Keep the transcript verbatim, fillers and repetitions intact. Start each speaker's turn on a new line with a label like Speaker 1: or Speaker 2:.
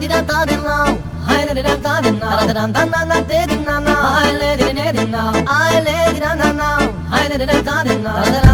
Speaker 1: da da da now, I let it da da da now, da da da da da da da now, I let it da da now, I let it da da now, I let it da da now.